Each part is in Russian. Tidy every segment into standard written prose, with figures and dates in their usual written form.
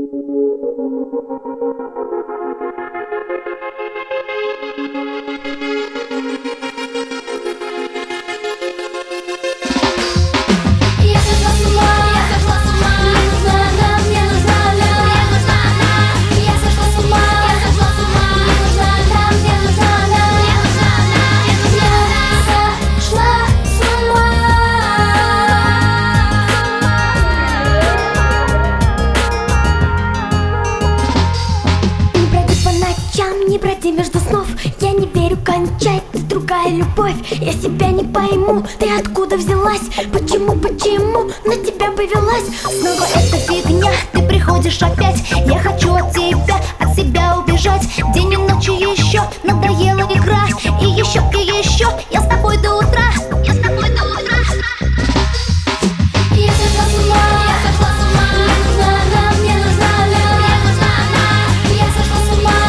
Не броди между снов, я не верю, кончай, ты другая любовь. Я себя не пойму, ты откуда взялась? Почему на тебя повелась? Снова эта фигня, ты приходишь опять. Я хочу от себя убежать. День и ночь еще надоела игра. И еще, я с тобой до утра. Я с тобой до утра. Я сошла с ума, мне нужна она. Я сошла с ума,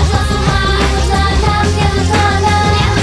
мне нужна она.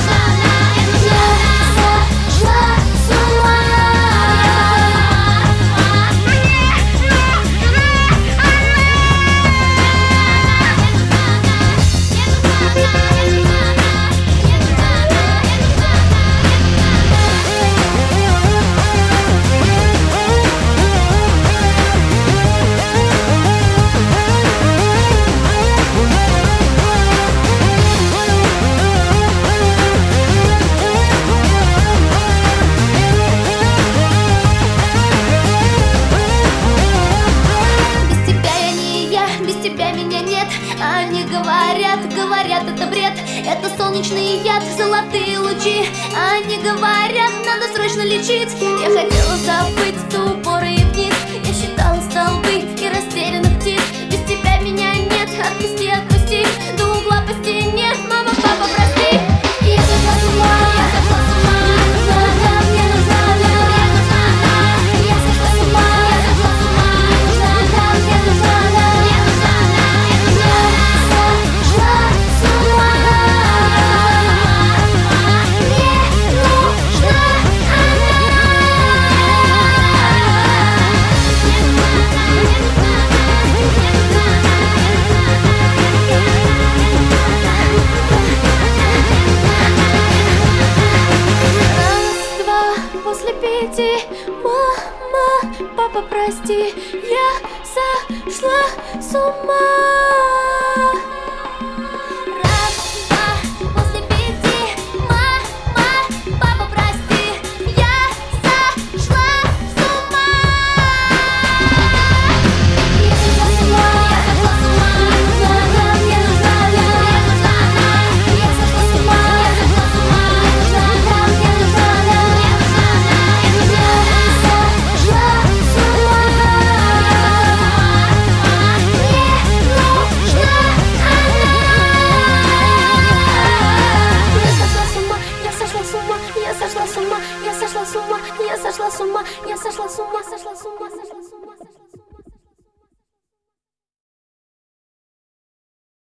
Они говорят, это бред. Это солнечный яд, золотые лучи. Они говорят, надо срочно лечить. Я хотела забыть до упора и вниз. Я считала столбы и растерянных птиц. Без тебя меня нет, отпусти до угла по стене. Мама, папа, прости. Я сошла с ума, мне нужна она. Я сошла с ума, мне нужна она. После 5, мама, папа, прости, я сошла с ума. Раз, два, после 5, мама, папа, прости, я сошла с ума. Я сошла с ума, мне нужна она. Я сошла с ума, мне нужна она. Я сошла с ума, я сошла с ума.